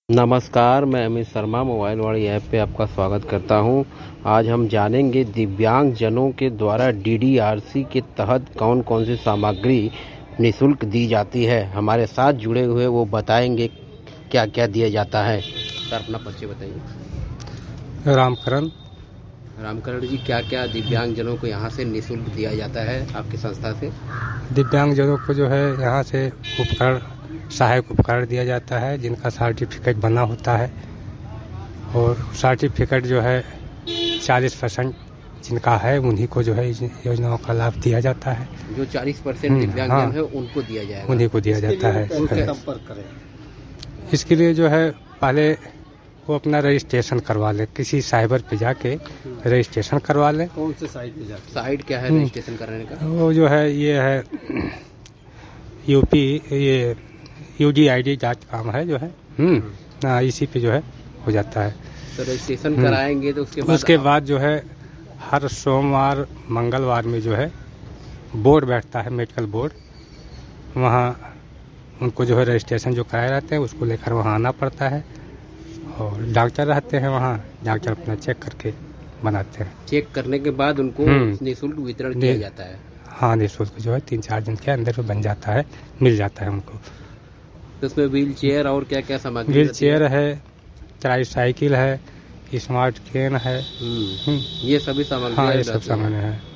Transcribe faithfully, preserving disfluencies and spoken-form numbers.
नमस्कार, मैं अमित शर्मा मोबाइल वाली ऐप पे आपका स्वागत करता हूं। आज हम जानेंगे दिव्यांग जनों के द्वारा डी डी आर सी के तहत कौन कौन सी सामग्री निःशुल्क दी जाती है। हमारे साथ जुड़े हुए वो बताएंगे क्या क्या दिया जाता है। सर, अपना परिचय बताइए। रामकरण रामकरण जी, क्या क्या दिव्यांग जनों को यहाँ से निःशुल्क दिया जाता है आपकी संस्था से? दिव्यांग जनों को जो है यहाँ से उपकरण, सहायक उपकरण दिया जाता है जिनका सर्टिफिकेट बना होता है, और सर्टिफिकेट जो है चालीस परसेंट जिनका है उन्हीं को जो है योजनाओं का लाभ दिया जाता है। जो चालीस परसेंट दिव्यांग हाँ, जन है उनको दिया जाएगा, उन्हीं को दिया जाता है। संपर्क करें। इसके लिए जो है पहले वो अपना रजिस्ट्रेशन करवा ले, किसी साइबर पे जाके रजिस्ट्रेशन करवा ले। कौन से साइट पे जाके? साइट क्या है रजिस्ट्रेशन करने का? वो जो है ये है यूपी, ये यू डी आई डी जांच काम है जो है, हम्म इसी पे जो है हो जाता है। तो रजिस्ट्रेशन कराएंगे तो उसके बाद उसके बाद जो है हर सोमवार मंगलवार में जो है बोर्ड बैठता है, मेडिकल बोर्ड, वहाँ उनको जो है रजिस्ट्रेशन जो कराए रहते हैं उसको लेकर वहाँ आना पड़ता है, और डॉक्टर रहते हैं वहाँ, डॉक्टर अपना चेक करके बनाते हैं। चेक करने के बाद उनको निःशुल्क वितरण किया जाता है। हाँ, निःशुल्क जो है तीन चार दिन के अंदर बन जाता है, मिल जाता है उनको। तो उसमें व्हील चेयर और क्या क्या सामग्री? व्हील चेयर है, ट्राई साइकिल है, स्मार्ट केन है, ये सभी सामग्री, हाँ ये सब सामान है।